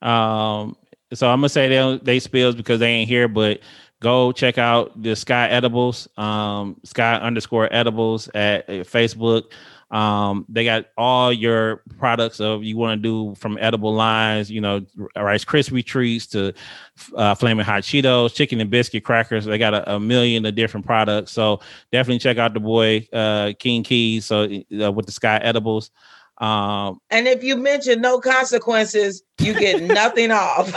Um, so I'm going to say they, they spills because they ain't here, but go check out the Sky Edibles, um, Sky underscore Edibles at, at Facebook. Um, they got all your products of you want to do from edible lines, you know, Rice Krispie treats to uh, Flaming Hot Cheetos, chicken and biscuit crackers. They got a, a million of different products. So definitely check out the boy uh, King Keys. So uh, with the Sky Edibles. Um, and if you mention no consequences, you get nothing off.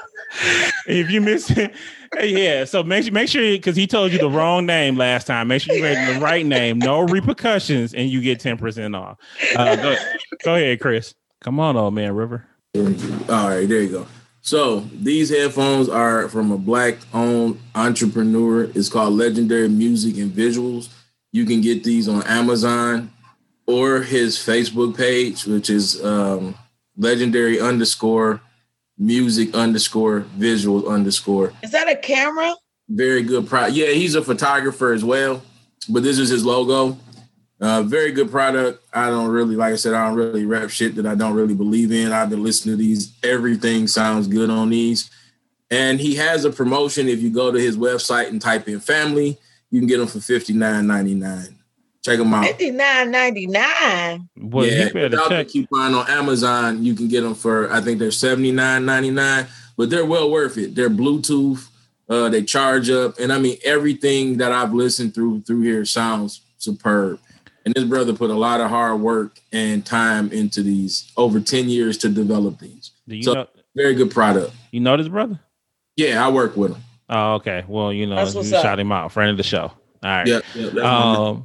If you miss it, yeah. So make sure, make sure, because he told you the wrong name last time. Make sure you read the right name, no repercussions, and you get ten percent off. Uh, go, go ahead, Chris. Come on, old man, River. All right, there you go. So these headphones are from a Black-owned entrepreneur. It's called Legendary Music and Visuals. You can get these on Amazon or his Facebook page, which is um, Legendary underscore music underscore visuals underscore. Is that a camera? Very good product. Yeah, he's a photographer as well, but this is his logo. Uh, very good product. I don't really, like I said, I don't really rep shit that I don't really believe in. I've been listening to these. Everything sounds good on these. And he has a promotion. If you go to his website and type in family, you can get them for fifty-nine ninety-nine. Check them out. fifty-nine ninety-nine. Well, yeah, you better without check. the coupon on Amazon, you can get them for, I think they're seventy-nine ninety-nine, but they're well worth it. They're Bluetooth. Uh, they charge up. And I mean, everything that I've listened through through here sounds superb. And this brother put a lot of hard work and time into these, over ten years to develop these. Do you so know, very good product. you know this brother? Yeah, I work with him. Oh, okay. Well, you know, That's you what's shout up. him out, friend of the show. All right. Yeah, yeah, that's my man. Um,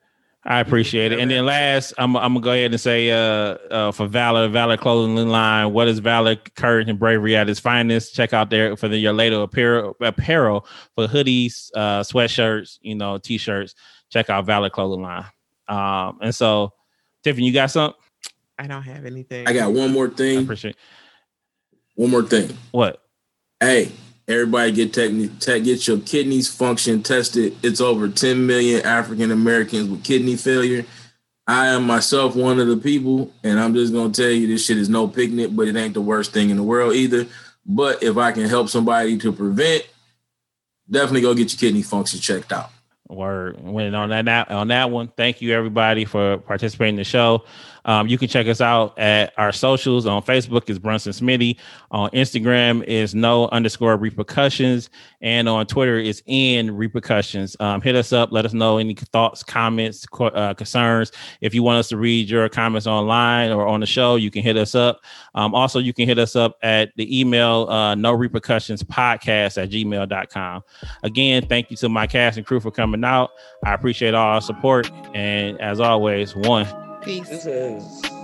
I appreciate it. And then last, I'm, I'm gonna go ahead and say, uh, uh, for Valor, Valor Clothing Line, what is Valor, courage and bravery at its finest? Check out there for the, your later apparel, apparel for hoodies, uh, sweatshirts, you know, t-shirts. Check out Valor Clothing Line. Um, and so, Tiffany, you got something? I don't have anything. I got one more I thing. appreciate One more thing. what? Hey, everybody get techni- te- get your kidneys function tested. It's over ten million African Americans with kidney failure. I am myself one of the people, and I'm just going to tell you this shit is no picnic, but it ain't the worst thing in the world either. But if I can help somebody to prevent, definitely go get your kidney function checked out. Word. When on that on that one, thank you everybody for participating in the show. Um, you can check us out at our socials. On Facebook is Brunson Smitty. On Instagram is no underscore repercussions. And on Twitter is in repercussions. Um, hit us up. Let us know any thoughts, comments, uh, concerns. If you want us to read your comments online or on the show, you can hit us up. Um, also, you can hit us up at the email uh, no repercussions podcast at gmail dot com. Again, thank you to my cast and crew for coming out. I appreciate all our support. And as always, one. Peace. This is